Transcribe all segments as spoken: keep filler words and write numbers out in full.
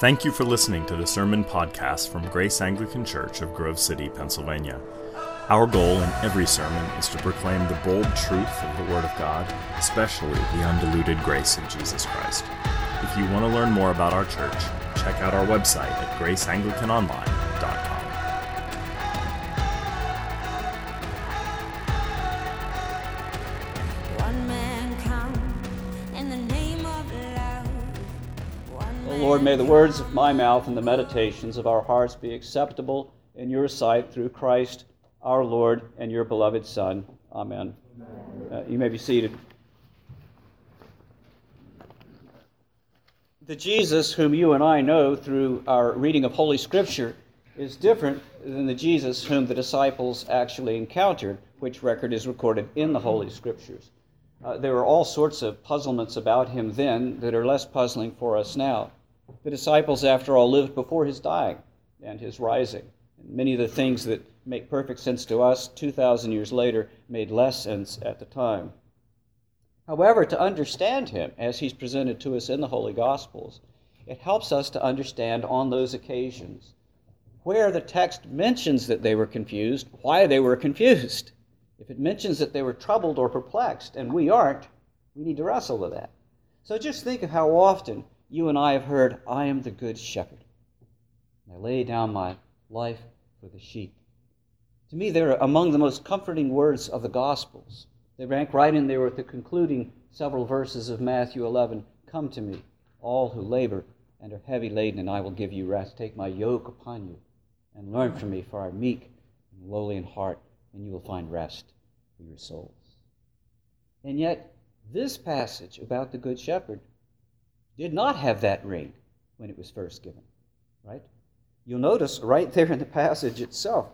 Thank you for listening to the Sermon Podcast from Grace Anglican Church of Grove City, Pennsylvania. Our goal in every sermon is to proclaim the bold truth of the Word of God, especially the undiluted grace of Jesus Christ. If you want to learn more about our church, check out our website at grace anglican online dot com. Lord, may the words of my mouth and the meditations of our hearts be acceptable in your sight through Christ our Lord and your beloved Son. Amen. Uh, you may be seated. The Jesus whom you and I know through our reading of Holy Scripture is different than the Jesus whom the disciples actually encountered, which record is recorded in the Holy Scriptures. Uh, there were all sorts of puzzlements about him then that are less puzzling for us now. The disciples, after all, lived before his dying and his rising. And many of the things that make perfect sense to us two thousand years later made less sense at the time. However, to understand him as he's presented to us in the Holy Gospels, it helps us to understand on those occasions where the text mentions that they were confused, why they were confused. If it mentions that they were troubled or perplexed, and we aren't, we need to wrestle with that. So just think of how often you and I have heard, I am the good shepherd. I lay down my life for the sheep. To me, they're among the most comforting words of the Gospels. They rank right in there with the concluding several verses of Matthew eleven. Come to me, all who labor and are heavy laden, and I will give you rest. Take my yoke upon you and learn from me, for I am meek and lowly in heart, and you will find rest for your souls. And yet, this passage about the Good Shepherd did not have that ring when it was first given, right? You'll notice right there in the passage itself,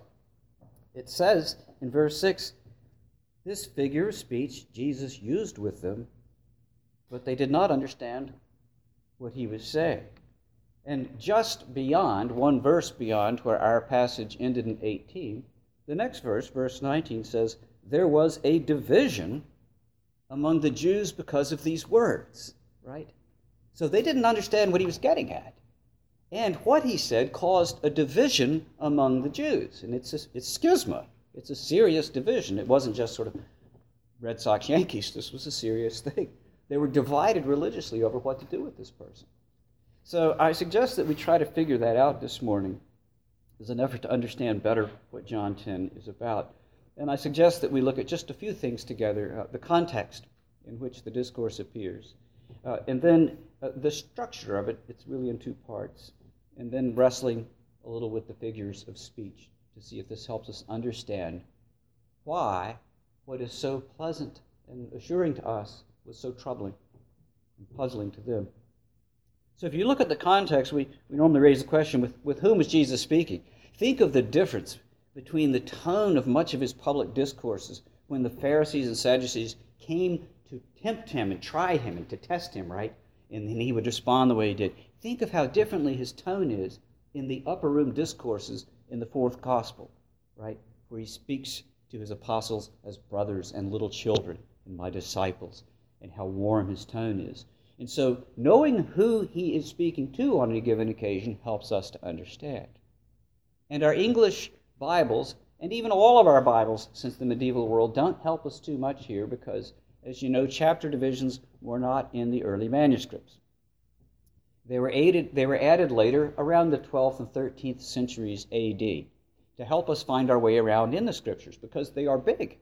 it says in verse six, this figure of speech Jesus used with them, but they did not understand what he was saying. And just beyond, one verse beyond where our passage ended in eighteen, the next verse, verse nineteen, says, there was a division among the Jews because of these words, right? So they didn't understand what he was getting at. And what he said caused a division among the Jews. And it's a, it's schisma. It's a serious division. It wasn't just sort of Red Sox Yankees. This was a serious thing. They were divided religiously over what to do with this person. So I suggest that we try to figure that out this morning as an effort to understand better what John ten is about. And I suggest that we look at just a few things together, uh, the context in which the discourse appears, uh, and then uh, the structure of it. It's really in two parts, and then wrestling a little with the figures of speech to see if this helps us understand why what is so pleasant and assuring to us was so troubling and puzzling to them. So if you look at the context, we, we normally raise the question, with, with whom is Jesus speaking? Think of the difference between the tone of much of his public discourses when the Pharisees and Sadducees came to tempt him and try him and to test him, right? And then he would respond the way he did. Think of how differently his tone is in the upper room discourses in the fourth gospel, right? Where he speaks to his apostles as brothers and little children and my disciples, and how warm his tone is. And so knowing who he is speaking to on a given occasion helps us to understand. And our English Bibles, and even all of our Bibles since the medieval world, don't help us too much here because, as you know, chapter divisions were not in the early manuscripts. They were aided, they were added later around the twelfth and thirteenth centuries A D to help us find our way around in the Scriptures because they are big.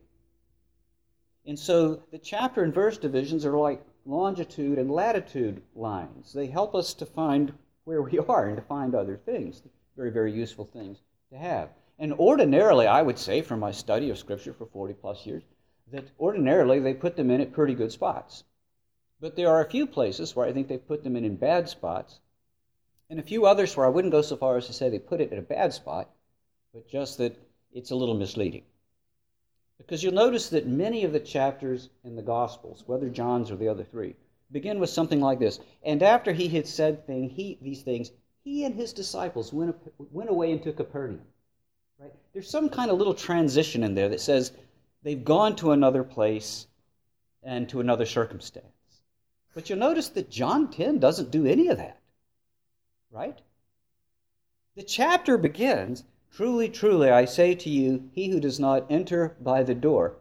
And so the chapter and verse divisions are like longitude and latitude lines. They help us to find where we are and to find other things, very, very useful things to have. And ordinarily, I would say, from my study of Scripture for forty plus years, that ordinarily they put them in at pretty good spots. But there are a few places where I think they've put them in in bad spots, and a few others where I wouldn't go so far as to say they put it at a bad spot, but just that it's a little misleading. Because you'll notice that many of the chapters in the Gospels, whether John's or the other three, begin with something like this. And after he had said thing, he, these things, he and his disciples went, went away into Capernaum. Right? There's some kind of little transition in there that says they've gone to another place and to another circumstance. But you'll notice that John ten doesn't do any of that. right? The chapter begins, "Truly, truly, I say to you, he who does not enter by the door."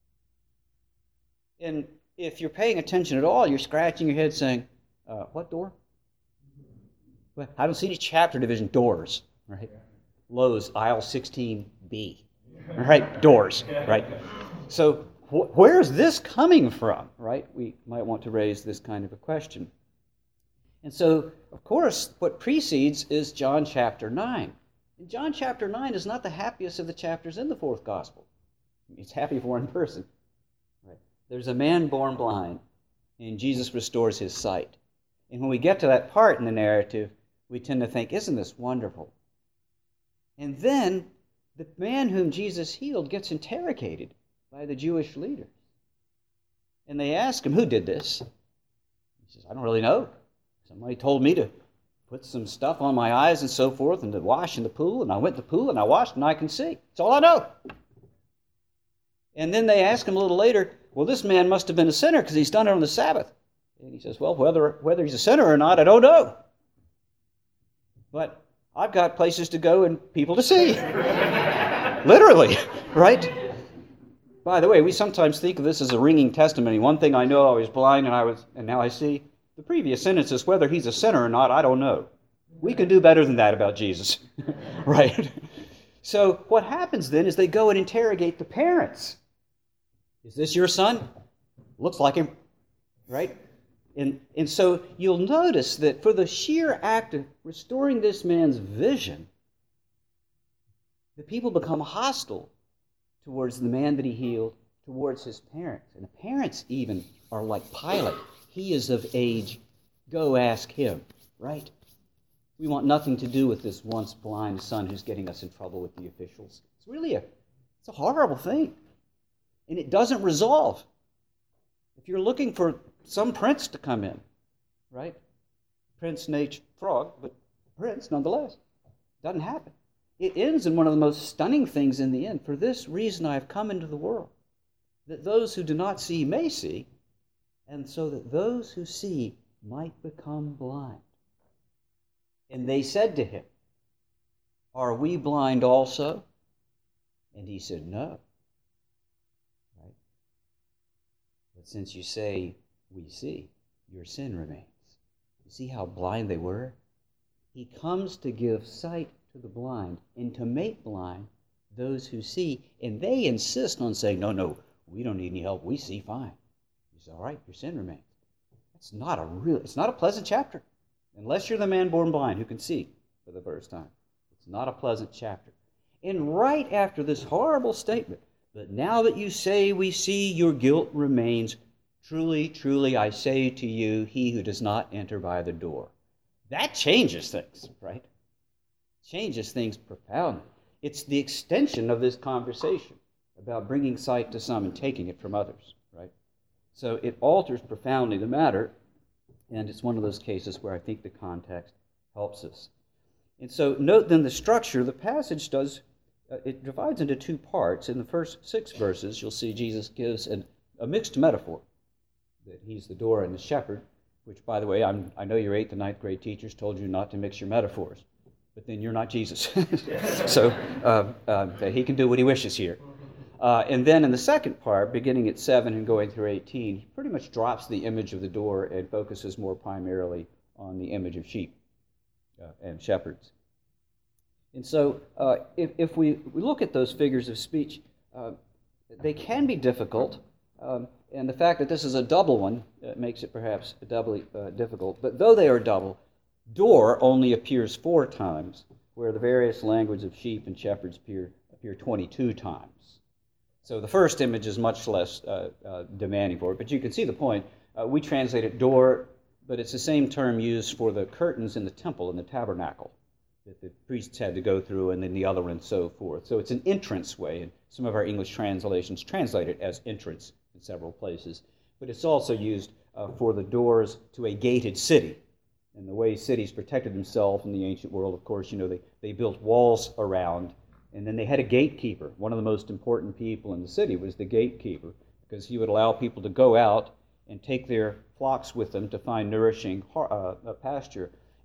And if you're paying attention at all, you're scratching your head saying, uh, what door? Well, I don't see any chapter division. Doors, right? Lowe's, aisle sixteen B, right? Doors, right? So wh- where is this coming from, right? We might want to raise this kind of a question. And so, of course, what precedes is John chapter nine. And John chapter nine is not the happiest of the chapters in the fourth gospel. It's happy for one person. Right? There's a man born blind, and Jesus restores his sight. And when we get to that part in the narrative, we tend to think, isn't this wonderful? And then the man whom Jesus healed gets interrogated by the Jewish leaders. And they ask him, who did this? He says, I don't really know. Somebody told me to put some stuff on my eyes and so forth and to wash in the pool, and I went to the pool and I washed and I can see. That's all I know. And then they ask him a little later, well, this man must have been a sinner because he's done it on the Sabbath. And he says, well, whether whether he's a sinner or not, I don't know. But I've got places to go and people to see. Literally, right? By the way, we sometimes think of this as a ringing testimony. One thing I know, I was blind and I was, and now I see. The previous sentence is, whether he's a sinner or not, I don't know. We can do better than that about Jesus, right? So what happens then is they go and interrogate the parents. Is this your son? Looks like him, right? And, and so you'll notice that for the sheer act of restoring this man's vision, the people become hostile towards the man that he healed, towards his parents. And the parents even are like Pilate. He is of age. Go ask him, right? We want nothing to do with this once blind son who's getting us in trouble with the officials. It's really a, it's a horrible thing. And it doesn't resolve. If you're looking for some prince to come in, right? Prince Nate Frog, but prince nonetheless. Doesn't happen. It ends in one of the most stunning things in the end. For this reason I have come into the world, that those who do not see may see, and so that those who see might become blind. And they said to him, are we blind also? And he said, no. Right? But since you say, we see, your sin remains. You see how blind they were? He comes to give sight to the blind and to make blind those who see. And they insist on saying, no, no, we don't need any help. We see fine. He says, all right, your sin remains. It's not a real, it's not a pleasant chapter. Unless you're the man born blind who can see for the first time. It's not a pleasant chapter. And right after this horrible statement, but now that you say we see, your guilt remains. Truly, truly, I say to you, he who does not enter by the door. That changes things, right? Changes things profoundly. It's the extension of this conversation about bringing sight to some and taking it from others, right? So it alters profoundly the matter, and it's one of those cases where I think the context helps us. And so note then the structure. The passage does, uh, it divides into two parts. In the first six verses, you'll see Jesus gives an, a mixed metaphor, that he's the door and the shepherd, which, by the way, I'm, I know your eighth and ninth grade teachers told you not to mix your metaphors, but then you're not Jesus. so uh, uh, he can do what he wishes here. Uh, and then in the second part, beginning at seven and going through eighteen, he pretty much drops the image of the door and focuses more primarily on the image of sheep uh, and shepherds. And so uh, if, if we, we look at those figures of speech, uh, they can be difficult. Um, and the fact that this is a double one uh, makes it perhaps doubly uh, difficult. But though they are double, door only appears four times, where the various languages of sheep and shepherds appear, appear twenty-two times. So the first image is much less uh, uh, demanding for it, but you can see the point. Uh, we translate it door, but it's the same term used for the curtains in the temple, in the tabernacle, that the priests had to go through, and then the other one and so forth. So it's an entrance way, and some of our English translations translate it as entrance in several places. But it's also used uh, for the doors to a gated city. And the way cities protected themselves in the ancient world, of course, you know, they, they built walls around. And then they had a gatekeeper. One of the most important people in the city was the gatekeeper, because he would allow people to go out and take their flocks with them to find nourishing uh, pasture.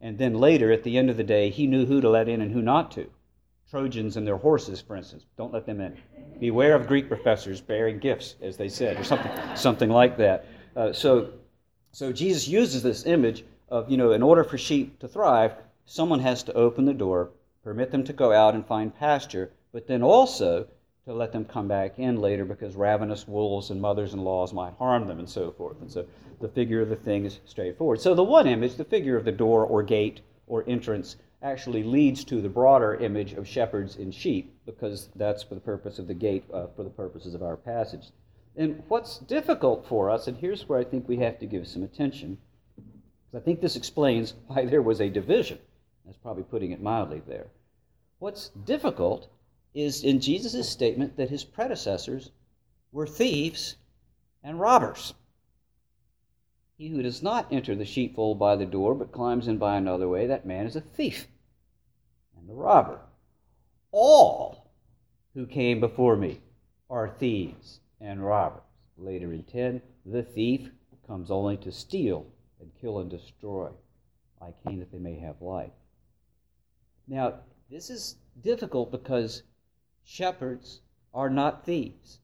And then later, at the end of the day, he knew who to let in and who not to. Trojans and their horses, for instance, don't let them in. Beware of Greek professors bearing gifts, as they said, or something, something like that. Uh, so, so Jesus uses this image of, you know, in order for sheep to thrive, someone has to open the door, permit them to go out and find pasture, but then also to let them come back in later because ravenous wolves and mothers-in-laws might harm them and so forth. And so the figure of the thing is straightforward. So the one image, the figure of the door or gate or entrance, actually leads to the broader image of shepherds and sheep, because that's for the purpose of the gate, uh, for the purposes of our passage. And what's difficult for us, and here's where I think we have to give some attention, because I think this explains why there was a division. That's probably putting it mildly there. What's difficult is in Jesus' statement that his predecessors were thieves and robbers. He who does not enter the sheepfold by the door, but climbs in by another way, that man is a thief and a robber. All who came before me are thieves and robbers. Later in ten, the thief comes only to steal and kill and destroy. I came that they may have life. Now, this is difficult because shepherds are not thieves.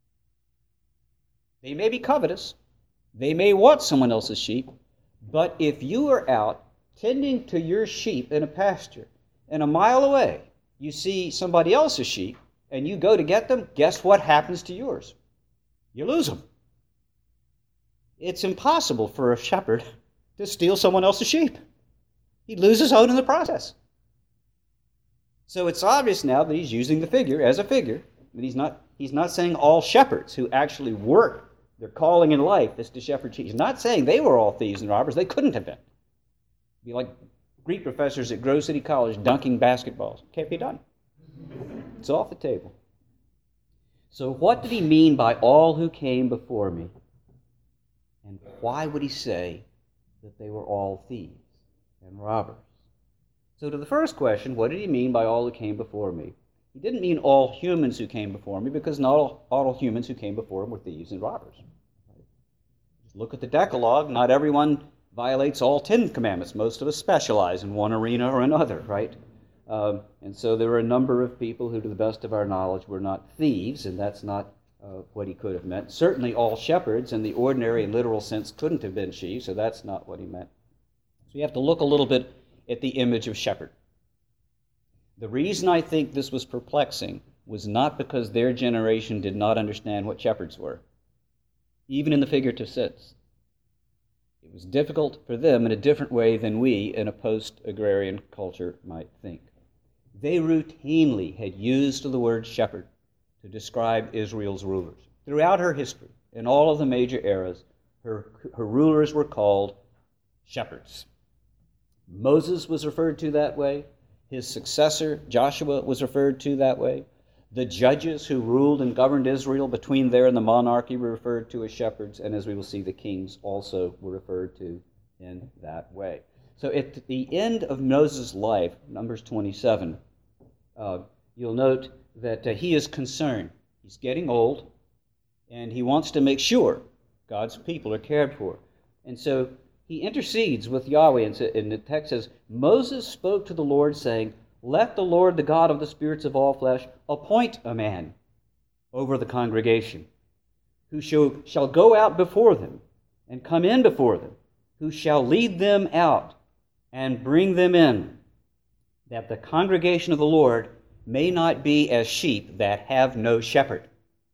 They may be covetous. They may want someone else's sheep. But if you are out tending to your sheep in a pasture, and a mile away you see somebody else's sheep, and you go to get them, guess what happens to yours? You lose them. It's impossible for a shepherd to steal someone else's sheep. He loses out in the process. So it's obvious now that he's using the figure as a figure, but he's not, he's not saying all shepherds who actually work their calling in life is to shepherd sheep. He's not saying they were all thieves and robbers. They couldn't have been. It'd be like Greek professors at Grove City College dunking basketballs. Can't be done. It's off the table. So what did he mean by all who came before me? And why would he say that they were all thieves and robbers? So to the first question, what did he mean by all who came before me? He didn't mean all humans who came before me, because not all, all humans who came before him were thieves and robbers. Just look at the Decalogue. Not everyone violates all Ten Commandments. Most of us specialize in one arena or another, right? Um, and so there were a number of people who, to the best of our knowledge, were not thieves, and that's not uh, what he could have meant. Certainly all shepherds in the ordinary and literal sense couldn't have been sheep, so that's not what he meant. So you have to look a little bit at the image of shepherd. The reason I think this was perplexing was not because their generation did not understand what shepherds were, even in the figurative sense. It was difficult for them in a different way than we in a post-agrarian culture might think. They routinely had used the word shepherd to describe Israel's rulers. Throughout her history, in all of the major eras, her, her rulers were called shepherds. Moses was referred to that way. His successor, Joshua, was referred to that way. The judges who ruled and governed Israel between there and the monarchy were referred to as shepherds, and as we will see, the kings also were referred to in that way. So at the end of Moses' life, Numbers twenty-seven, uh, you'll note that uh, he is concerned. He's getting old, and he wants to make sure God's people are cared for. And so he intercedes with Yahweh, and the text says, Moses spoke to the Lord, saying, let the Lord, the God of the spirits of all flesh, appoint a man over the congregation, who shall, shall go out before them and come in before them, who shall lead them out and bring them in, that the congregation of the Lord may not be as sheep that have no shepherd.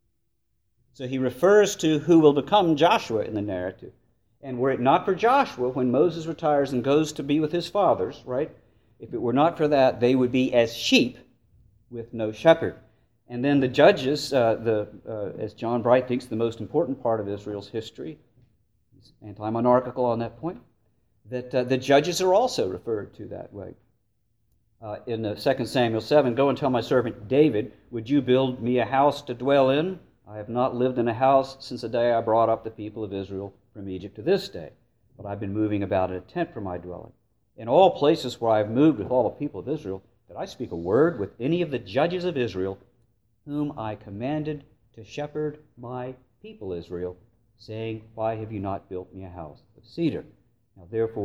So he refers to who will become Joshua in the narrative. And were it not for Joshua, when Moses retires and goes to be with his fathers, right? If it were not for that, they would be as sheep with no shepherd. And then the judges, uh, the uh, as John Bright thinks, the most important part of Israel's history, he's anti-monarchical on that point, that uh, the judges are also referred to that way. Uh, in uh, Second Samuel seven, go and tell my servant David, would you build me a house to dwell in? I have not lived in a house since the day I brought up the people of Israel from Egypt to this day, but I've been moving about in a tent for my dwelling. In all places where I've moved with all the people of Israel, did I speak a word with any of the judges of Israel, whom I commanded to shepherd my people Israel, saying, why have you not built me a house of cedar? Now therefore,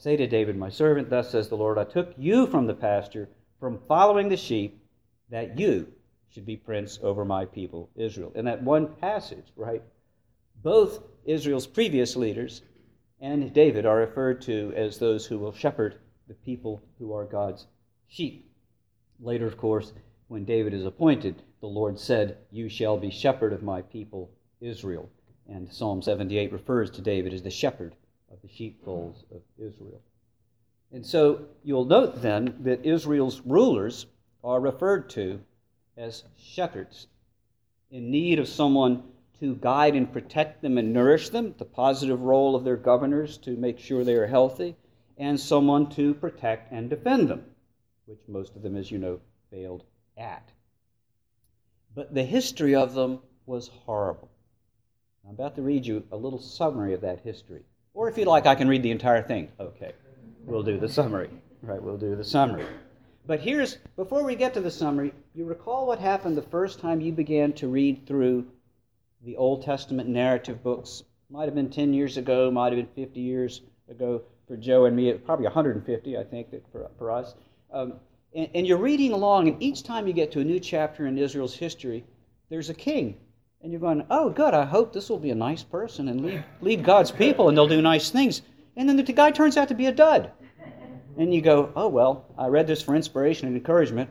Say to David, my servant, thus says the Lord, I took you from the pasture, from following the sheep, that you should be prince over my people, Israel. In that one passage, right, both Israel's previous leaders and David are referred to as those who will shepherd the people who are God's sheep. Later, of course, when David is appointed, the Lord said, you shall be shepherd of my people, Israel. And Psalm seventy-eight refers to David as the shepherd of the sheepfolds of Israel. And so you'll note then that Israel's rulers are referred to as shepherds, in need of someone to guide and protect them and nourish them, the positive role of their governors to make sure they are healthy, and someone to protect and defend them, which most of them, as you know, failed at. But the history of them was horrible. I'm about to read you a little summary of that history. Or if you like, I can read the entire thing. Okay, we'll do the summary. Right, we'll do the summary. But here's, before we get to the summary, you recall what happened the first time you began to read through the Old Testament narrative books. Might have been ten years ago, might have been fifty years ago for Joe and me, probably one hundred fifty, I think, for, for us. Um, and, and you're reading along, and each time you get to a new chapter in Israel's history, there's a king. And you're going, oh, good, I hope this will be a nice person and lead, lead God's people, and they'll do nice things. And then the guy turns out to be a dud. And you go, oh, well, I read this for inspiration and encouragement.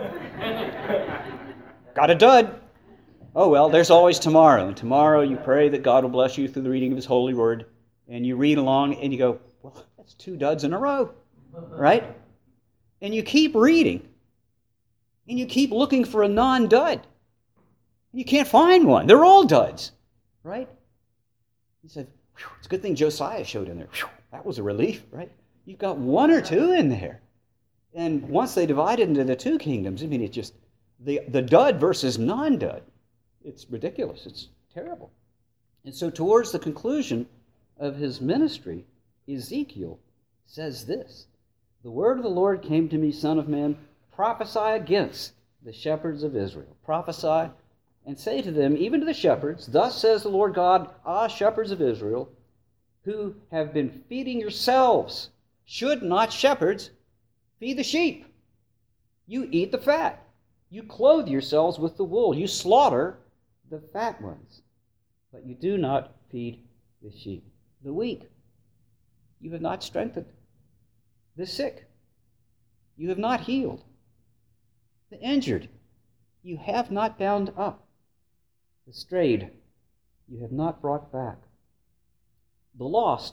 Got a dud. Oh, well, there's always tomorrow. And tomorrow you pray that God will bless you through the reading of His holy word. And you read along and you go, well, that's two duds in a row, right? And you keep reading. And you keep looking for a non-dud. You can't find one. They're all duds, right? He said, it's a good thing Josiah showed in there. Whew, that was a relief, right? You've got one or two in there. And once they divided into the two kingdoms, I mean, it's just the, the dud versus non-dud. It's ridiculous. It's terrible. And so towards the conclusion of his ministry, Ezekiel says this, the word of the Lord came to me, son of man, prophesy against the shepherds of Israel. Prophesy and say to them, even to the shepherds, thus says the Lord God, ah, shepherds of Israel, who have been feeding yourselves. Should not shepherds feed the sheep? You eat the fat. You clothe yourselves with the wool. You slaughter the fat ones. But you do not feed the sheep. The weak you have not strengthened. The sick you have not healed. The injured you have not bound up. The strayed you have not brought back. The lost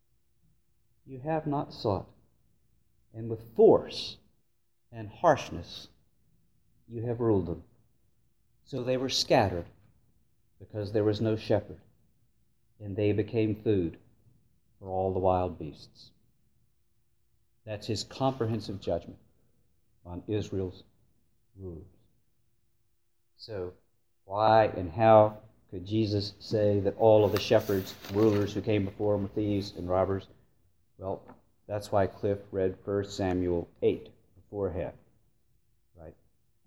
you have not sought, and with force and harshness you have ruled them. So they were scattered because there was no shepherd, and they became food for all the wild beasts. That's his comprehensive judgment on Israel's rulers. So why and how could Jesus say that all of the shepherds, rulers who came before him were thieves and robbers? Well, that's why Cliff read First Samuel eight beforehand, right?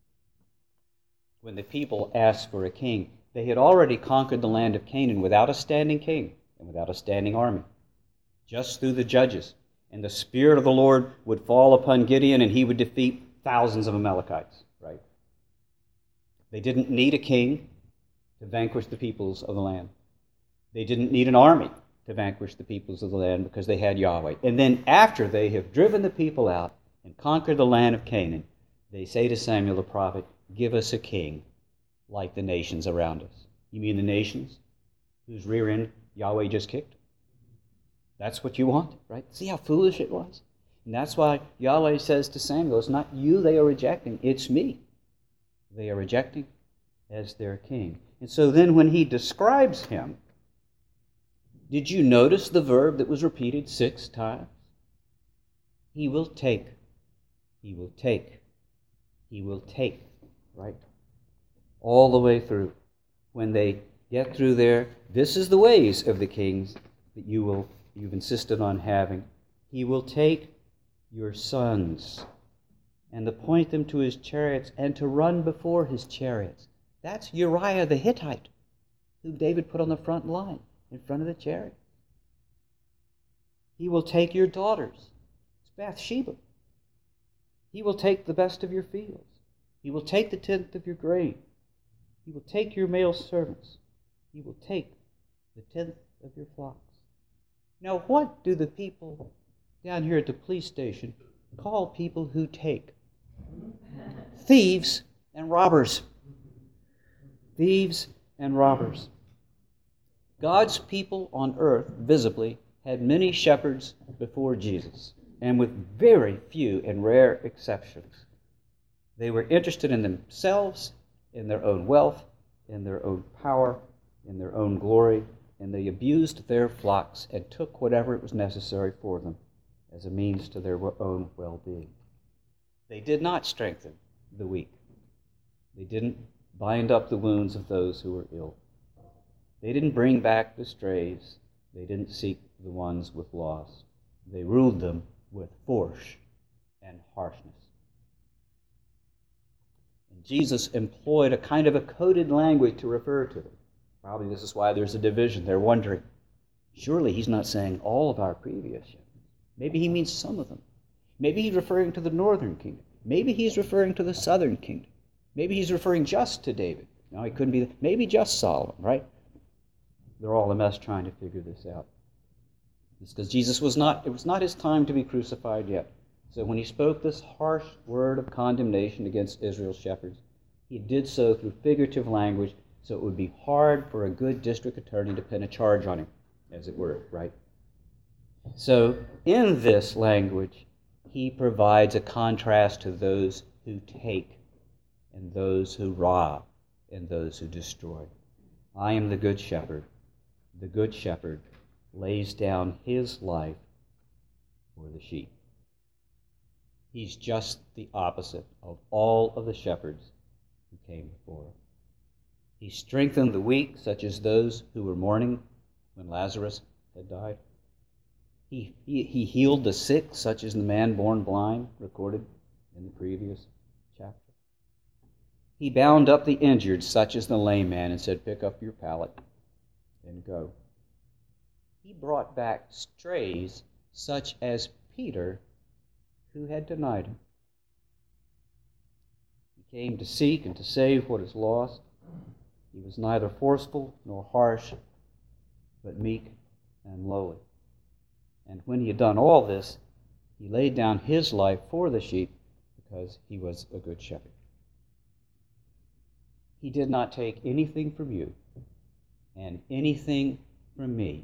When the people asked for a king, they had already conquered the land of Canaan without a standing king and without a standing army, just through the judges. And the Spirit of the Lord would fall upon Gideon, and he would defeat thousands of Amalekites, right? They didn't need a king to vanquish the peoples of the land. They didn't need an army to vanquish the peoples of the land because they had Yahweh. And then after they have driven the people out and conquered the land of Canaan, they say to Samuel the prophet, give us a king like the nations around us. You mean the nations whose rear end Yahweh just kicked? That's what you want, right? See how foolish it was? And that's why Yahweh says to Samuel, it's not you they are rejecting, it's me they are rejecting as their king. And so then when he describes him, did you notice the verb that was repeated six times? He will take, he will take, he will take, right? All the way through. When they get through there, this is the ways of the kings that you will, you've insisted on having. He will take your sons and appoint them to his chariots and to run before his chariots. That's Uriah the Hittite, who David put on the front line, in front of the chariot. He will take your daughters. It's Bathsheba. He will take the best of your fields. He will take the tenth of your grain. He will take your male servants. He will take the tenth of your flocks. Now, what do the people down here at the police station call people who take? Thieves and robbers. Thieves and robbers. God's people on earth, visibly, had many shepherds before Jesus, and with very few and rare exceptions. They were interested in themselves, in their own wealth, in their own power, in their own glory, and they abused their flocks and took whatever it was necessary for them as a means to their own well-being. They did not strengthen the weak. They didn't bind up the wounds of those who were ill. They didn't bring back the strays. They didn't seek the ones with loss. They ruled them with force and harshness. And Jesus employed a kind of a coded language to refer to them. Probably this is why there's a division. They're wondering, surely he's not saying all of our previous shepherds. Maybe he means some of them. Maybe he's referring to the northern kingdom. Maybe he's referring to the southern kingdom. Maybe he's referring just to David. No, he couldn't be. Maybe just Solomon, right? They're all a mess trying to figure this out. It's because Jesus was not, it was not his time to be crucified yet. So when he spoke this harsh word of condemnation against Israel's shepherds, he did so through figurative language, so it would be hard for a good district attorney to pin a charge on him, as it were, right? So in this language, he provides a contrast to those who take and those who rob and those who destroy. I am the good shepherd. The good shepherd lays down his life for the sheep. He's just the opposite of all of the shepherds who came before. He strengthened the weak, such as those who were mourning when Lazarus had died. He, he, he healed the sick, such as the man born blind, recorded in the previous chapter. He bound up the injured, such as the lame man, and said, pick up your pallet and go. He brought back strays, such as Peter, who had denied him. He came to seek and to save what is lost. He was neither forceful nor harsh, but meek and lowly. And when he had done all this, he laid down his life for the sheep because he was a good shepherd. He did not take anything from you and anything from me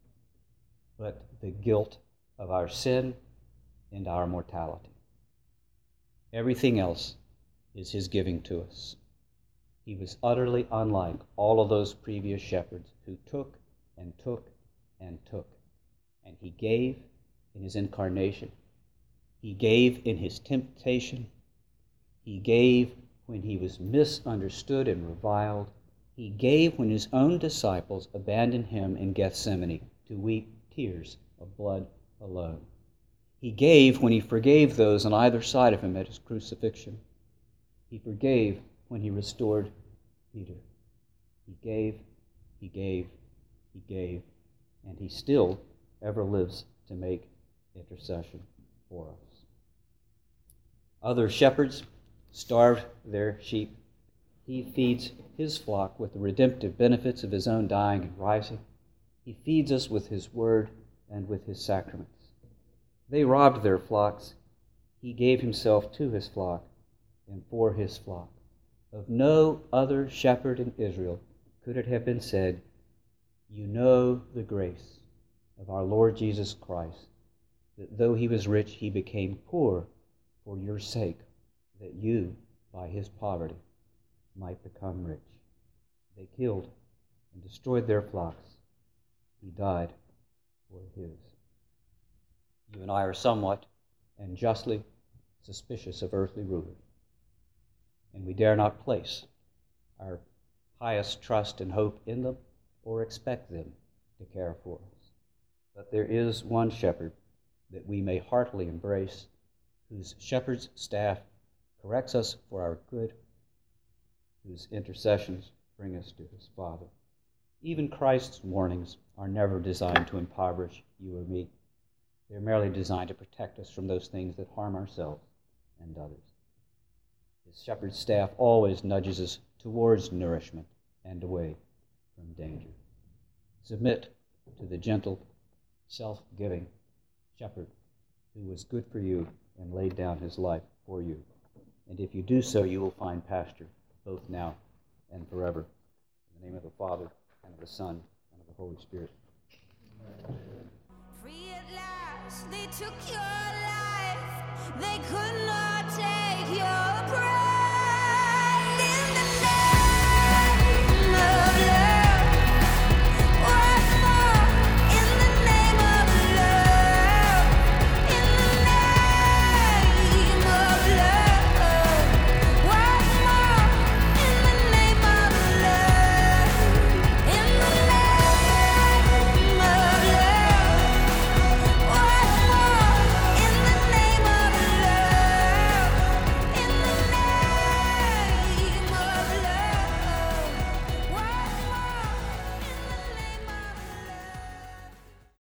but the guilt of our sin and our mortality. Everything else is his giving to us. He was utterly unlike all of those previous shepherds who took and took and took. And he gave in his incarnation. He gave in his temptation. He gave when he was misunderstood and reviled. He gave when his own disciples abandoned him in Gethsemane to weep tears of blood alone. He gave when he forgave those on either side of him at his crucifixion. He forgave when he restored Peter. He gave, he gave, he gave, and he still ever lives to make intercession for us. Other shepherds starved their sheep. He feeds his flock with the redemptive benefits of his own dying and rising. He feeds us with his word and with his sacraments. They robbed their flocks. He gave himself to his flock and for his flock. Of no other shepherd in Israel could it have been said, you know the grace of our Lord Jesus Christ, that though he was rich, he became poor for your sake, that you, by his poverty, might become rich. They killed and destroyed their flocks. He died for his. You and I are somewhat and justly suspicious of earthly rulers, and we dare not place our highest trust and hope in them or expect them to care for us. But there is one shepherd that we may heartily embrace, whose shepherd's staff corrects us for our good, whose intercessions bring us to his Father. Even Christ's warnings are never designed to impoverish you or me. They're merely designed to protect us from those things that harm ourselves and others. The shepherd's staff always nudges us towards nourishment and away from danger. Submit to the gentle, self-giving shepherd who was good for you and laid down his life for you. And if you do so, you will find pasture both now and forever. In the name of the Father, and of the Son, and of the Holy Spirit. Free at last, they took your life.